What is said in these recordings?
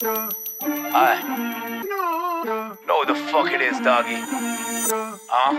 I know who the fuck it is, doggy. Huh?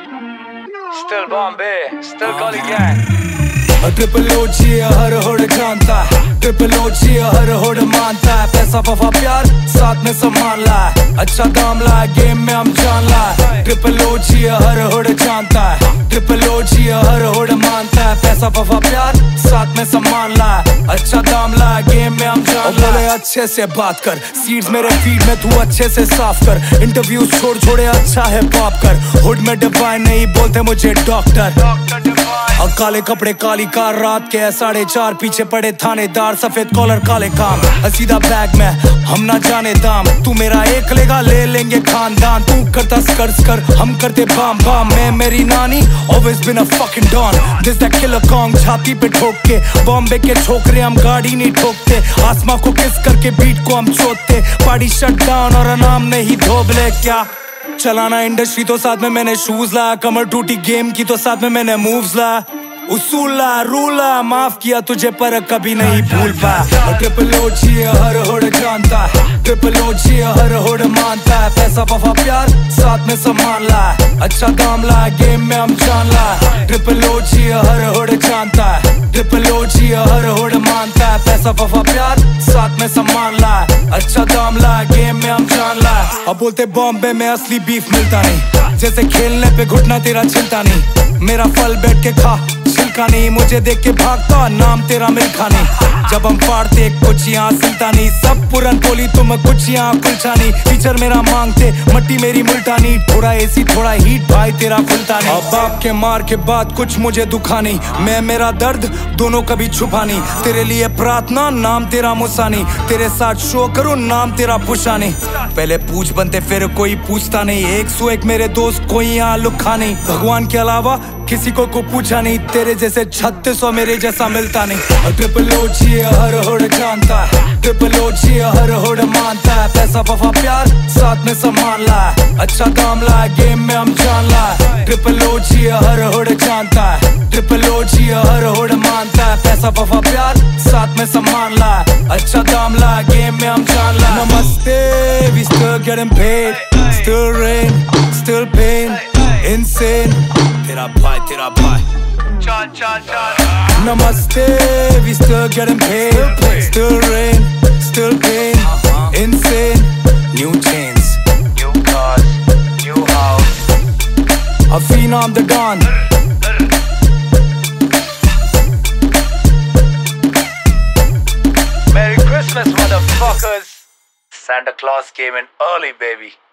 Still Bombay, still Gully Gang. Triple O G होड़ जानता है, triple O G होड़ मानता है। पैसा वफा प्यार साथ में सम्मान ला है, अच्छा दाम ला है, गेम में हम जान ला है। ट्रिपल ओजी हर होड़ जानता है, ट्रिपल ओजी हर होड़ मानता है। पैसा वफा प्यार साथ में सम्मान ला है, अच्छा दाम ला है, गेम में हम जान ला है। अच्छे से बात कर, सीड्स मेरे फीड में तू अच्छे से साफ कर। इंटरव्यूज छोड़ छोड़े अच्छा है पॉप कर। हुड में डिवाइन नहीं बोलते मुझे डॉक्टर। और काले कपड़े काली कार, रात के 4:30 पीछे पड़े थानेदार। सफेद कॉलर काले काम, सीधा बैग में हम ना जाने दाम। तू मेरा एक लेगा ले लेंगे खानदान। तू करता स्कर्ट्स कर, हम करते बाम बाम। मैं मेरी नानी always been a fucking don. This that killer kong छाती पे ठोक के। बॉम्बे के छोकरे हम गाड़ी नहीं ठोकते। आसमां को किस करके बीट को हम चोते। पार्टी शट डाउन और नाम नहीं धोबले। क्या चलाना इंडस्ट्री तो साथ में मैंने शूज ला। कमर टूटी गेम की तो साथ में मैंने मूव्स ला। उसूला रूला माफ किया तुझे पर कभी नहीं भूल पाया। ट्रिपल ओजी हर होड़ जानता है, ट्रिपल ओजी हर होड़ मानता है। पैसा वफा प्यार साथ में सम्मान ला है, अच्छा दाम ला है, गेम में हम जान ला है। ट्रिपल ओजी हर होड़ जानता है, ट्रिपल ओजी हर होड़ मानता है। पैसा वफा प्यार साथ में सम्मान ला है, अच्छा दाम ला है, गेम में हम जान ला है। अब बोलते बॉम्बे में असली बीफ मिलता नहीं, जैसे खेलने पे घुटना तेरा चिंता नहीं। मेरा फल बैठ के खा छिलका नहीं, मुझे देख के भागता नाम तेरा मिल्खा नहीं। जब हम फाड़ते कुछ यहाँ सिलता नहीं, सब पुरन बोली तुम कुछ यहाँ कुलचा नहीं। टीचर मेरा मांगते मट्टी मेरी मुल्टानी, थोड़ा एसी थोड़ा हीट भाई तेरा खुलता नहीं। अब बाप के मार के बाद कुछ मुझे दुखा नहीं, मैं मेरा दर्द दोनों कभी छुपा नहीं। तेरे लिए प्रार्थना नाम तेरा मुसा नहीं, तेरे साथ शो करूँ नाम तेरा पुशा नहीं। पहले पूछ बनते फिर कोई पूछता नहीं, 101 मेरे दोस्त कोई यहाँ लुखा नहीं। भगवान के अलावा किसी को पूछा नहीं, तेरे जैसे 3600 मेरे जैसा मिलता नहीं। ट्रिपल ओजी हर होड़ जानता है, ट्रिपल ओजी हर होड़ मानता है। पैसा वफा प्यार साथ में सम्मान ला है, अच्छा दाम ला है, गेम में हम जान ला है। ट्रिपल ओजी हर होड़ जानता है, ट्रिपल ओजी हर होड़ मानता है। पैसा वफा प्यार साथ में सम्मान ला है, अच्छा दाम ला है, गेम में हम जान ला है। नमस्ते, we still getting paid, still rain, still pain, insane। तेरा भाई Chal, chal, chal. Namaste, we still getting paid, still rain, still pain, insane. New chains, New cars, new house. a phenom the Don. Merry Christmas, motherfuckers. Santa Claus came in early, baby.